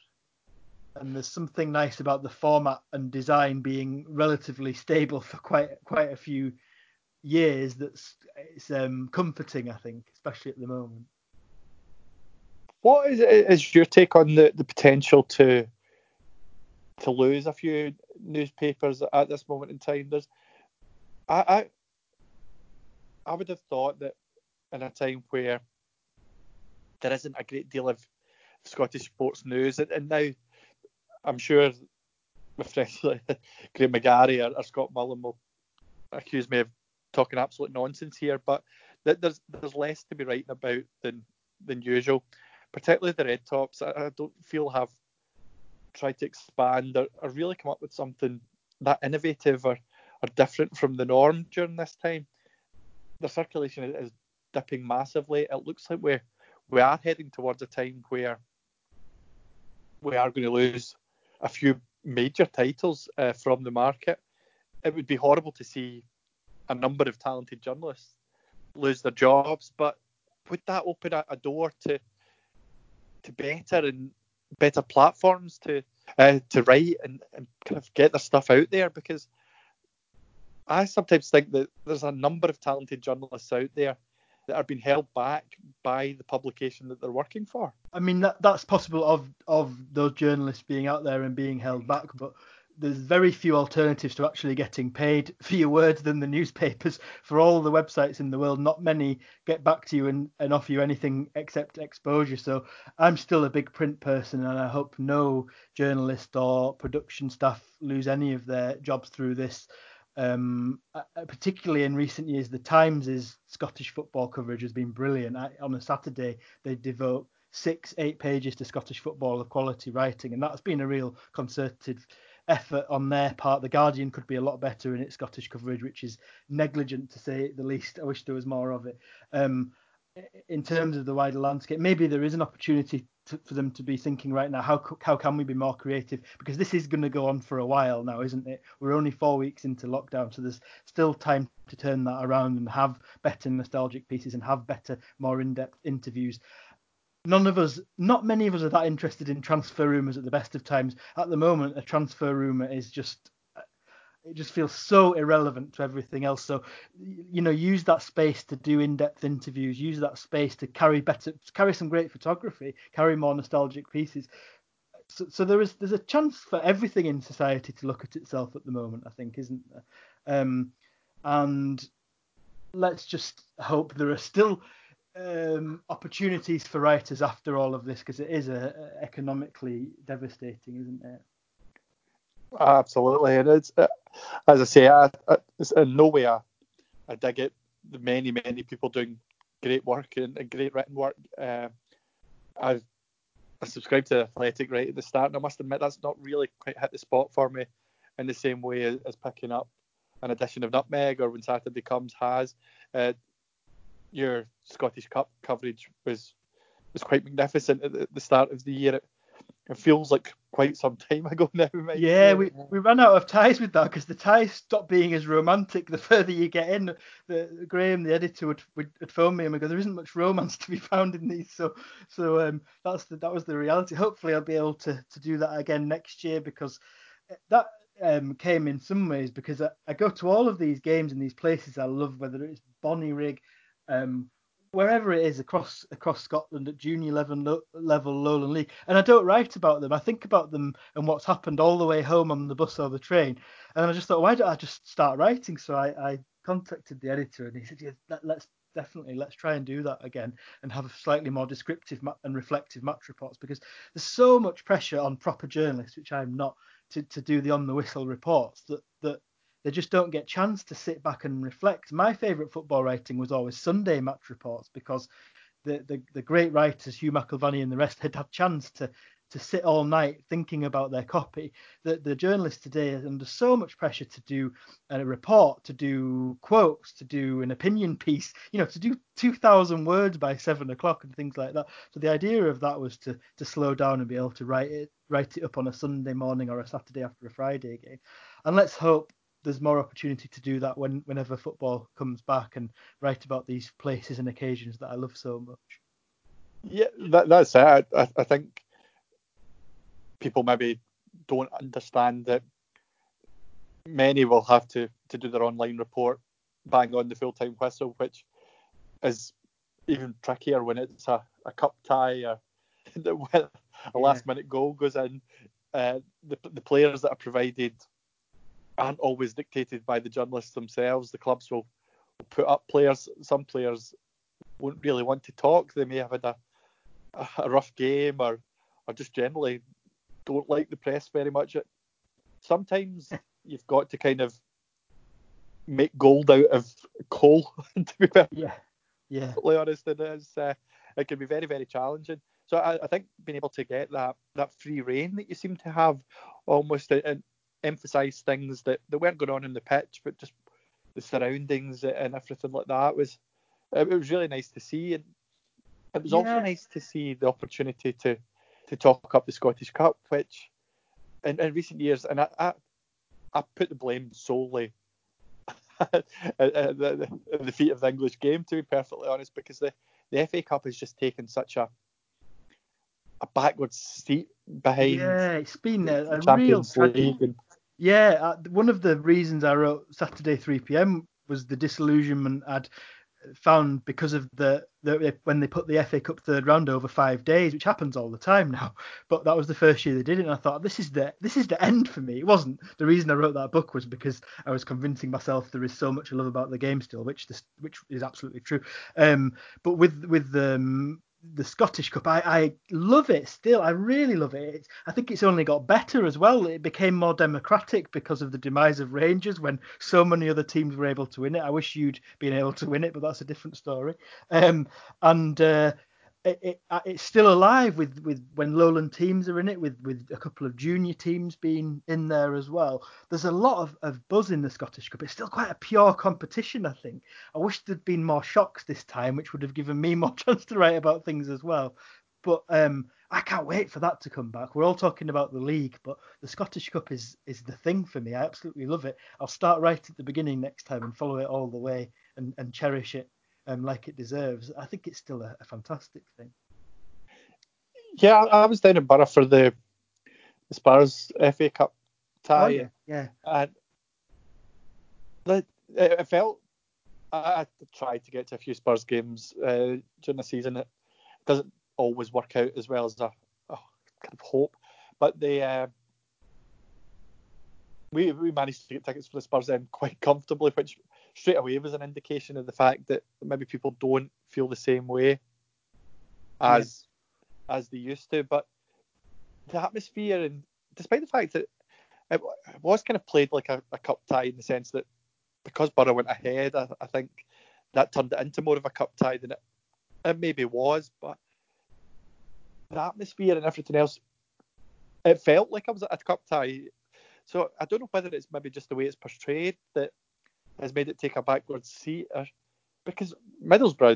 and there's something nice about the format and design being relatively stable for quite quite a few years. That's it's um, comforting, I think, especially at the moment. What is, is your take on the, the potential to to lose a few newspapers at this moment in time? There's, I, I, I would have thought that in a time where there isn't a great deal of Scottish sports news, and, and now I'm sure my friends like Graham McGarry or, or Scott Mullen will accuse me of talking absolute nonsense here, but th- there's there's less to be writing about than than usual. Particularly the Red Tops, I, I don't feel have tried to expand or, or really come up with something that innovative or, or different from the norm during this time. The circulation is, is dipping massively. It looks like we're, we are heading towards a time where we are going to lose a few major titles uh, from the market. It would be horrible to see a number of talented journalists lose their jobs, but would that open a, a door to to better and better platforms to uh, to write and, and kind of get their stuff out there? Because I sometimes think that there's a number of talented journalists out there that are being held back by the publication that they're working for. I mean, that that's possible of of those journalists being out there and being held back, but there's very few alternatives to actually getting paid for your words than the newspapers. For all the websites in the world, not many get back to you and, and offer you anything except exposure. So I'm still a big print person, and I hope no journalist or production staff lose any of their jobs through this. Um, particularly in recent years, the Times' Scottish football coverage has been brilliant. I, on a Saturday, they devote six, eight pages to Scottish football of quality writing, and that's been a real concerted effort on their part. The Guardian could be a lot better in its Scottish coverage, which is negligent to say the least. I wish there was more of it. Um, in terms of the wider landscape, maybe there is an opportunity to, for them to be thinking right now, how how can we be more creative? Because this is going to go on for a while now, isn't it? We're only four weeks into lockdown, so there's still time to turn that around and have better nostalgic pieces and have better, more in-depth interviews. None of us, not many of us are that interested in transfer rumours at the best of times. At the moment, a transfer rumour is just, it just feels so irrelevant to everything else. So, you know, use that space to do in-depth interviews, use that space to carry better, carry some great photography, carry more nostalgic pieces. So, so there is, there's a chance for everything in society to look at itself at the moment, I think, isn't there? Um, and let's just hope there are still um, opportunities for writers after all of this, because it is a, a economically devastating, isn't it? Absolutely, and it's uh, as I say, I, I, it's in no way I, I dig it. The many, many people doing great work and, and great written work. Uh, I I subscribed to Athletic right at the start, and I must admit that's not really quite hit the spot for me in the same way as, as picking up an edition of Nutmeg or When Saturday Comes has. Uh, your Scottish Cup coverage was was quite magnificent at the, the start of the year. It, it feels like quite some time ago now. Mate. Yeah, we, we ran out of ties with that because the ties stopped being as romantic the further you get in. The Graham, the editor, would would, would phone me and go, "There isn't much romance to be found in these." So so um, that's the, that was the reality. Hopefully, I'll be able to to do that again next year, because that um, came in some ways because I, I go to all of these games in these places I love, whether it's Bonnyrigg, um, wherever it is across across Scotland at junior level, level Lowland League, and I don't write about them. I think about them and what's happened all the way home on the bus or the train, and I just thought, why don't I just start writing? So I, I contacted the editor, and he said, yeah, let, let's definitely let's try and do that again and have slightly more descriptive and reflective match reports, because there's so much pressure on proper journalists, which I'm not, to, to do the on the whistle reports, that that they just don't get chance to sit back and reflect. My favourite football writing was always Sunday match reports, because the, the, the great writers, Hugh McIlvanney and the rest, had had chance to to sit all night thinking about their copy. The, the journalists today are under so much pressure to do a report, to do quotes, to do an opinion piece, you know, to do two thousand words by seven o'clock and things like that. So the idea of that was to to slow down and be able to write it write it up on a Sunday morning or a Saturday after a Friday game. And let's hope there's more opportunity to do that when whenever football comes back, and write about these places and occasions that I love so much. Yeah, that, that's it. I, I think people maybe don't understand that many will have to, to do their online report bang on the full-time whistle, which is even trickier when it's a, a cup tie or a last-minute goal goes in. Uh, the, the players that are provided aren't always dictated by the journalists themselves. The clubs will put up players. Some players won't really want to talk. They may have had a, a rough game, or, or just generally don't like the press very much. Sometimes you've got to kind of make gold out of coal, to be perfectly yeah. yeah. honest. And it's, uh, it can be very, very challenging. So I, I think being able to get that, that free reign that you seem to have, almost and emphasise things that, that weren't going on in the pitch, but just the surroundings and everything like that, was it was really nice to see. And it was yeah. also nice to see the opportunity to, to talk up the Scottish Cup, which in, in recent years, and I, I, I put the blame solely at the, the, the feet of the English game, to be perfectly honest, because the, the F A Cup has just taken such a a backward seat behind. Yeah, it's been a, a Champions real League. And... Yeah, uh, one of the reasons I wrote Saturday three p.m. was the disillusionment I'd found because of the, the when they put the F A Cup third round over five days, which happens all the time now. But that was the first year they did it, and I thought this is the this is the end for me. It wasn't. The reason I wrote that book was because I was convincing myself there is so much I love about the game still, which this which is absolutely true. Um, but with with um, the Scottish Cup, I, I love it still. I really love it. It's, I think it's only got better as well. It became more democratic because of the demise of Rangers, when so many other teams were able to win it. I wish you'd been able to win it, but that's a different story. Um, and uh, it, it it's still alive with, with when Lowland teams are in it, with, with a couple of junior teams being in there as well. There's a lot of, of buzz in the Scottish Cup. It's still quite a pure competition, I think. I wish there'd been more shocks this time, which would have given me more chance to write about things as well. But um, I can't wait for that to come back. We're all talking about the league, but the Scottish Cup is is the thing for me. I absolutely love it. I'll start right at the beginning next time and follow it all the way and, and cherish it um, like it deserves. I think it's still a, a fantastic thing. Yeah, I, I was down in Borough for the, the Spurs F A Cup tie. Oh, yeah, yeah. And the, it, it felt, I, I tried to get to a few Spurs games uh, during the season. It doesn't always work out as well as I oh, kind of hope, but they uh, we we managed to get tickets for the Spurs end quite comfortably, which straight away was an indication of the fact that maybe people don't feel the same way as yeah. as they used to. But the atmosphere, and despite the fact that it was kind of played like a, a cup tie in the sense that because Borough went ahead, I, I think that turned it into more of a cup tie than it, it maybe was. But the atmosphere and everything else, it felt like I was at a cup tie. So I don't know whether it's maybe just the way it's portrayed that has made it take a backward seat, or, because Middlesbrough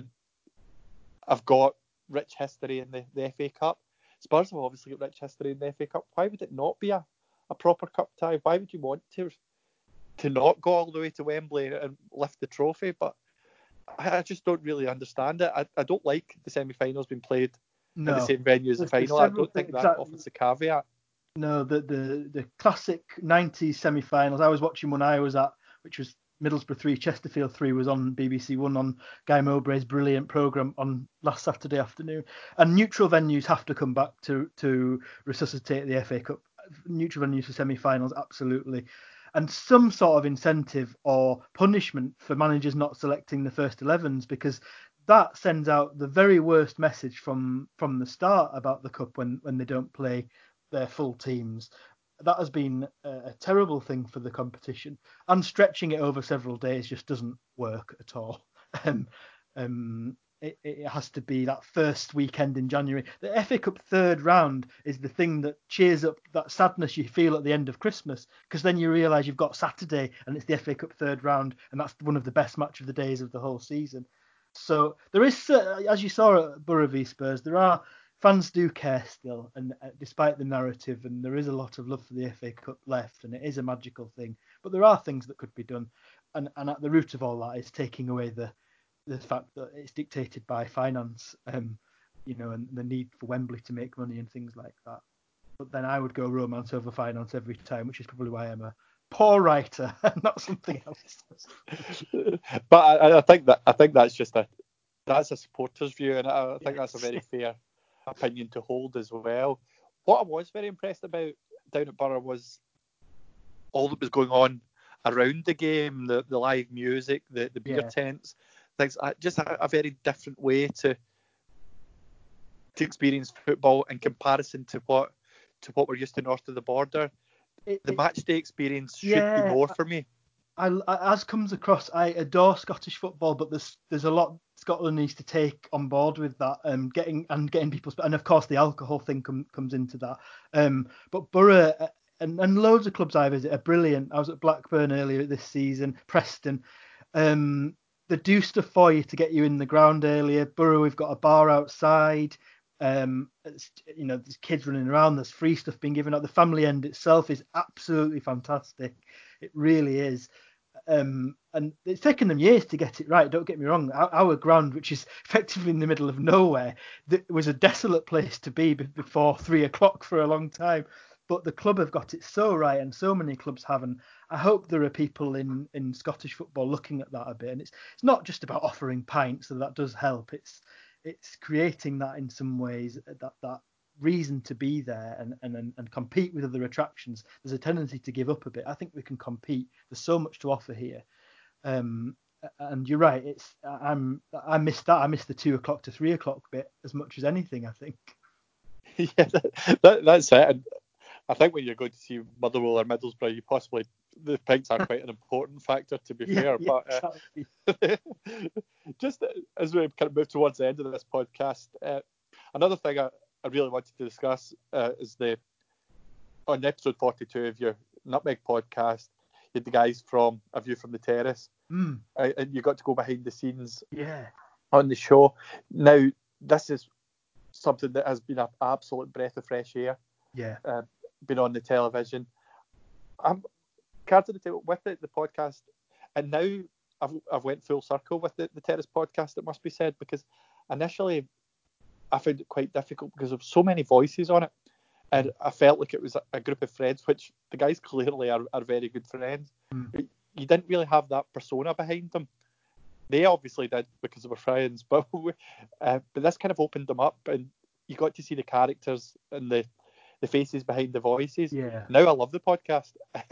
have got rich history in the, the F A Cup. Spurs have obviously got rich history in the F A Cup. Why would it not be a, a proper cup tie? Why would you want to to not go all the way to Wembley and lift the trophy? But I, I just don't really understand it. I, I don't like the semi-finals being played No. in the same venue as the There's, final. there's I don't think that exactly. offers a caveat. No, the, the the classic nineties semi-finals. I was watching one I was at, which was Middlesbrough three, Chesterfield three, was on B B C One on Guy Mowbray's brilliant programme on last Saturday afternoon. And neutral venues have to come back to to resuscitate the F A Cup. Neutral venues for semi-finals, absolutely. And some sort of incentive or punishment for managers not selecting the first elevens, because that sends out the very worst message from from the start about the cup when when they don't play their full teams. That has been a, a terrible thing for the competition, and stretching it over several days just doesn't work at all. Um, um, it, it has to be that first weekend in January. The F A Cup third round is the thing that cheers up that sadness you feel at the end of Christmas, because then you realise you've got Saturday and it's the F A Cup third round, and that's one of the best match of the days of the whole season. So there is, uh, as you saw at Borough v Spurs, there are fans do care still, and uh, despite the narrative, and there is a lot of love for the F A Cup left, and it is a magical thing. But there are things that could be done, and, and at the root of all that is taking away the the fact that it's dictated by finance, um, you know, and the need for Wembley to make money and things like that. But then I would go romance over finance every time, which is probably why I'm a poor writer and not something else. But I, I think that I think that's just a that's a supporter's view, and I, I think yes. that's a very fair opinion to hold as well. What I was very impressed about down at Borough was all that was going on around the game, the, the live music, the, the beer yeah. tents, things. Just a, a very different way to to experience football in comparison to what to what we're used to north of the border. It, the it, match day experience should yeah, be more for me. I, I, as comes across, I adore Scottish football, but there's there's a lot Scotland needs to take on board with that, um, getting and getting people, and of course the alcohol thing com, comes into that. Um, but Borough and, and loads of clubs I visit are brilliant. I was at Blackburn earlier this season, Preston. Um, they do stuff for you to get you in the ground earlier. Borough, we've got a bar outside. Um, it's, you know, there's kids running around. There's free stuff being given out. The family end itself is absolutely fantastic. It really is. Um, and it's taken them years to get it right. Don't get me wrong. Our, our ground, which is effectively in the middle of nowhere, th- was a desolate place to be b- before three o'clock for a long time. But the club have got it so right, and so many clubs haven't. I hope there are people in, in Scottish football looking at that a bit. And it's it's not just about offering pints, so that does help. It's it's creating that in some ways, that that reason to be there and, and and compete with other attractions. There's a tendency to give up a bit. I think we can compete. There's so much to offer here. Um, and you're right. It's I'm I missed that. I missed the two o'clock to three o'clock bit as much as anything, I think. Yeah, that, that, that's it. And I think when you're going to see Motherwell or Middlesbrough, you possibly the pints are quite an important factor, to be yeah, fair. Yeah, but uh, just as we kind of move towards the end of this podcast, uh, another thing I, I really wanted to discuss uh, is the on episode forty-two of your Nutmeg podcast, you had the guys from A View from the Terrace, Mm. uh, and you got to go behind the scenes Yeah. on the show. Now, this is something that has been an absolute breath of fresh air. Yeah. Uh, been on the television. I'm cards on the table with it, the podcast, and now I've I've went full circle with the, the Terrace podcast. It must be said, because initially I found it quite difficult because of so many voices on it, and I felt like it was a, a group of friends, which the guys clearly are, are very good friends. Mm. But you didn't really have that persona behind them. They obviously did because they were friends, but uh, but this kind of opened them up, and you got to see the characters and the the faces behind the voices. Yeah. Now I love the podcast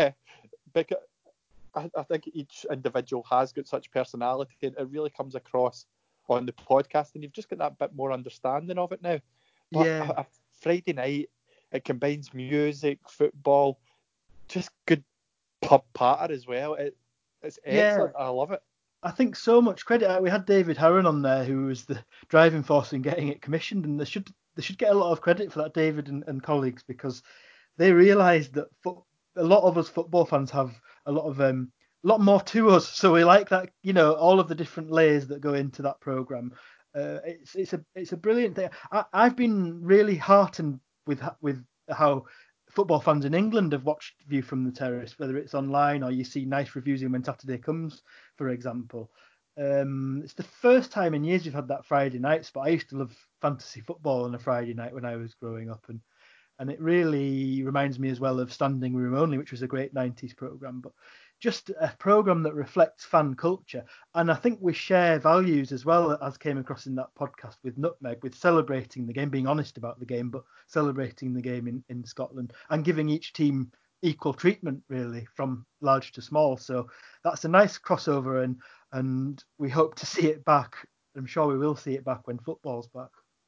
because I, I think each individual has got such personality, and it really comes across on the podcast, and you've just got that bit more understanding of it now. But Yeah. a, a Friday night, it combines music, football, just good pub patter as well. It, it's excellent. Yeah. I love it. I think so much credit. We had David Harron on there, who was the driving force in getting it commissioned, and they should they should get a lot of credit for that, David and, and colleagues, because they realised that foot, a lot of us football fans have a lot of um a lot more to us, so we like that, you know, all of the different layers that go into that program. Uh, it's it's a it's a brilliant thing. I, I've been really heartened with with how football fans in England have watched View from the Terrace, whether it's online or you see nice reviews in When Saturday Comes, for example. Um, it's the first time in years we've had that Friday night spot. I used to love fantasy football on a Friday night when I was growing up, and and it really reminds me as well of Standing Room Only, which was a great nineties programme, but just a programme that reflects fan culture. And I think we share values as well, as came across in that podcast with Nutmeg, with celebrating the game, being honest about the game, but celebrating the game in, in Scotland and giving each team equal treatment, really, from large to small. So that's a nice crossover, and and we hope to see it back. I'm sure we will see it back when football's back.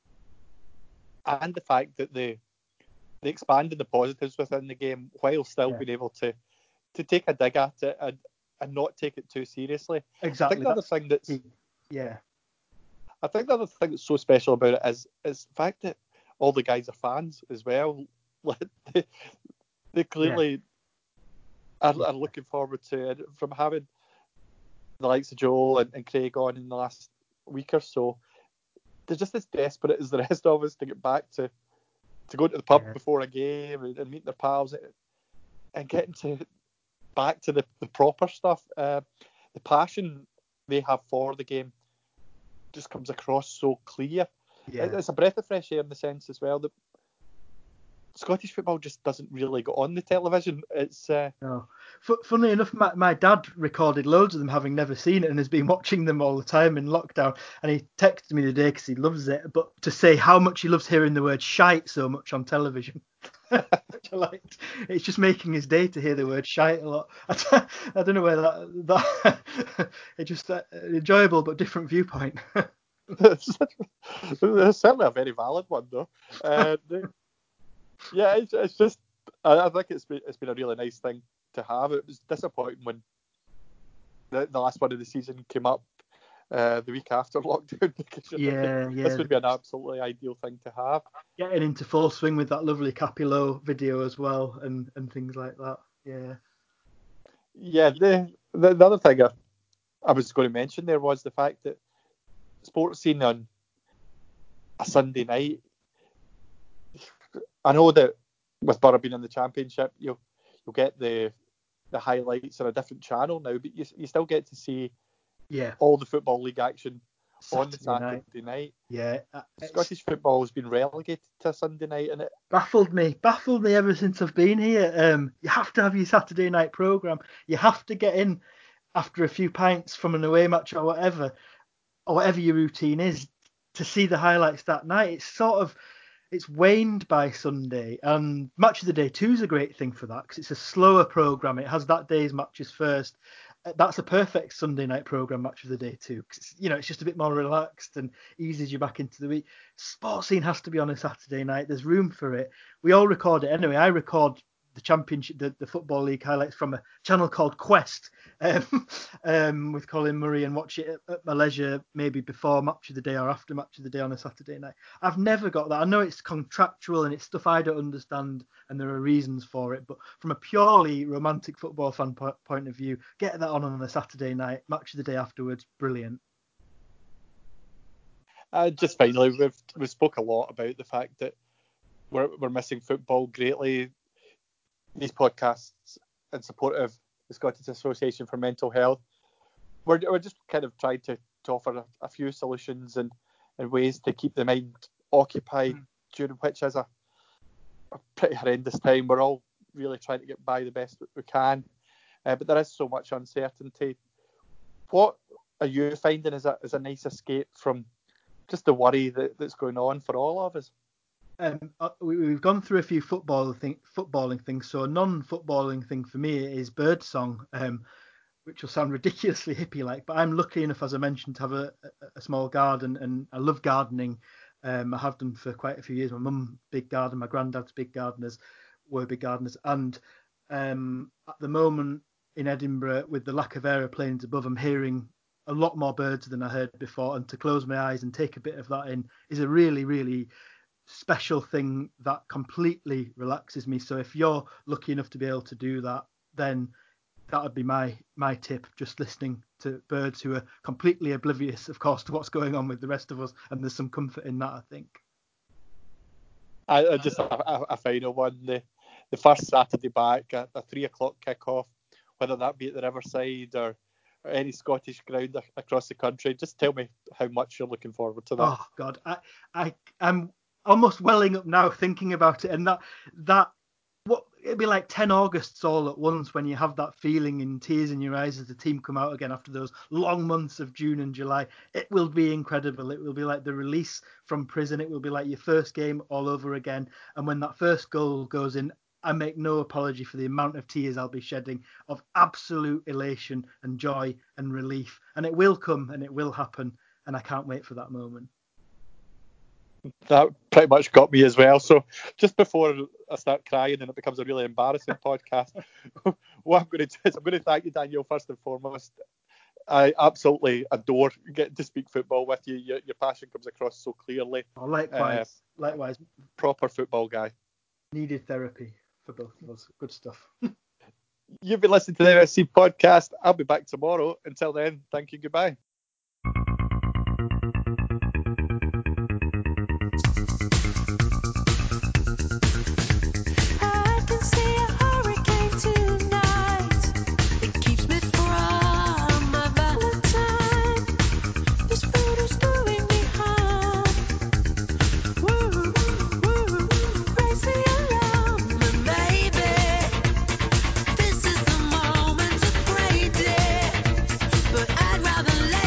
And the fact that they they expanded the positives within the game while still Yeah. being able to to take a dig at it and, and not take it too seriously. Exactly. I think the other that's thing that's key. Yeah. I think the other thing that's so special about it is is the fact that all the guys are fans as well. Like, they, they clearly are, are looking forward to it. From having the likes of Joel and, and Craig on in the last week or so, they're just as desperate as the rest of us to get back to to go to the pub Yeah. before a game and, and meet their pals and getting to back to the, the proper stuff. Uh, the passion they have for the game just comes across so clear. Yeah. It's a breath of fresh air in the sense as well that Scottish football just doesn't really go on the television. It's uh, No. F- funnily enough, my, my dad recorded loads of them, having never seen it, and has been watching them all the time in lockdown. And he texted me the day because he loves it, but to say how much he loves hearing the word shite so much on television. Which I liked. It's just making his day to hear the word shite a lot. I, t- I don't know where that that it's just uh, enjoyable but different viewpoint. it's, it's certainly a very valid one though. Uh, the, yeah, it's, it's just I, I think it's been it's been a really nice thing to have. It was disappointing when the, the last one of the season came up uh, the week after lockdown, because you're Yeah, thinking, yeah. this would be an absolutely ideal thing to have. Getting into full swing with that lovely Capillo video as well, and, and things like that. Yeah. Yeah, the the, the other thing I, I was going to mention there was the fact that sports scene on a Sunday night. I know that with Borough being in the Championship, you'll you'll get the the highlights on a different channel now, but you you still get to see Yeah. all the Football League action on the Saturday night. Saturday night. Yeah. uh, it's Scottish football has been relegated to Sunday night, and it baffled me, baffled me ever since I've been here. Um, you have to have your Saturday night programme. You have to get in after a few pints from an away match or whatever, or whatever your routine is, to see the highlights that night. It's sort of, it's waned by Sunday, and Match of the Day two is a great thing for that, because it's a slower programme. It has that day's matches first. Uh, That's a perfect Sunday night programme, Match of the Day two, because you know, it's just a bit more relaxed and eases you back into the week. Sports Scene has to be on a Saturday night. There's room for it. We all record it anyway. I record the championship, the, the Football League highlights from a channel called Quest, um, um, with Colin Murray, and watch it at, at my leisure, maybe before Match of the Day or after Match of the Day on a Saturday night. I've never got that. I know it's contractual and it's stuff I don't understand, and there are reasons for it, but from a purely romantic football fan po- point of view, get that on on a Saturday night, Match of the Day afterwards, brilliant. Uh, just finally, we've we spoke a lot about the fact that we're we're missing football greatly. These podcasts in support of the Scottish Association for Mental Health, we're we're just kind of trying to, to offer a, a few solutions and, and ways to keep the mind occupied mm. during which is a, a pretty horrendous time. We're all really trying to get by the best we can, uh, but there is so much uncertainty. What are you finding as a as a nice escape from just the worry that, that's going on for all of us? Um, we, we've gone through a few football thing, footballing things. So a non-footballing thing for me is birdsong, um, which will sound ridiculously hippie-like. But I'm lucky enough, as I mentioned, to have a, a small garden, and I love gardening. Um, I have done for quite a few years. My mum, big garden. My granddad's big gardeners, were big gardeners. And um, at the moment in Edinburgh, with the lack of aeroplanes above, I'm hearing a lot more birds than I heard before. And to close my eyes and take a bit of that in is a really, really special thing that completely relaxes me. So if you're lucky enough to be able to do that, then that would be my my tip. Just listening to birds who are completely oblivious, of course, to what's going on with the rest of us, and there's some comfort in that, I think. I, I just a, a, a final one. The the first Saturday back, a, a three o'clock kickoff, whether that be at the Riverside or, or any Scottish ground across the country. Just tell me how much you're looking forward to that. Oh God, I I am almost welling up now thinking about it, and that that what it'd be like ten Augusts all at once when you have that feeling and tears in your eyes as the team come out again after those long months of June and July. It will be incredible. It will be like the release from prison. It will be like your first game all over again. And when that first goal goes in, I make no apology for the amount of tears I'll be shedding of absolute elation and joy and relief. And it will come and it will happen, and I can't wait for that moment. That pretty much got me as well. So just before I start crying and it becomes a really embarrassing podcast, what I'm going to do is I'm going to thank you, Daniel, first and foremost. I absolutely adore getting to speak football with you. Your, your passion comes across so clearly. Oh, likewise, uh, likewise. Proper football guy. Needed therapy for both of us. Good stuff. You've been listening to the M S C podcast. I'll be back tomorrow. Until then, thank you. Goodbye. But I'd rather let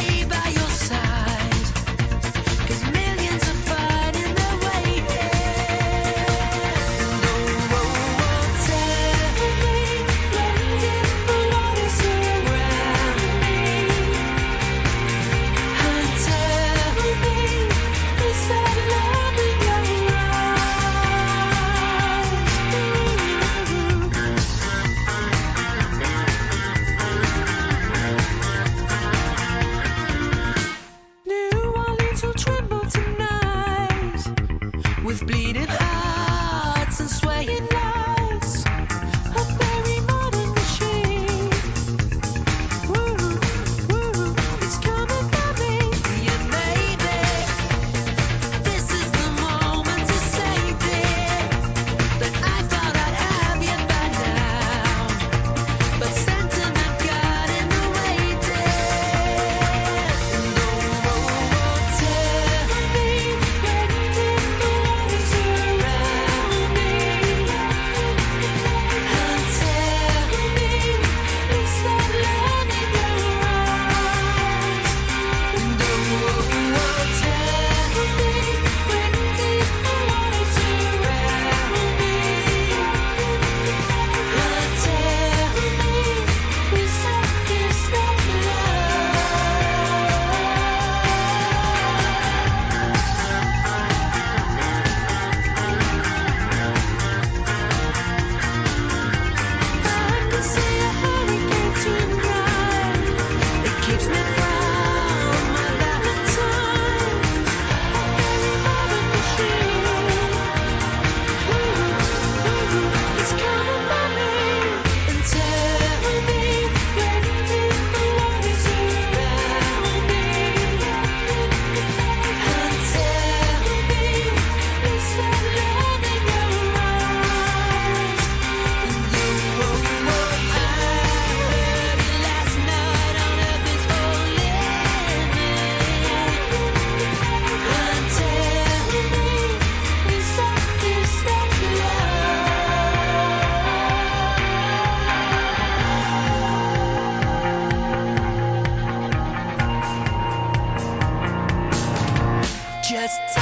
Just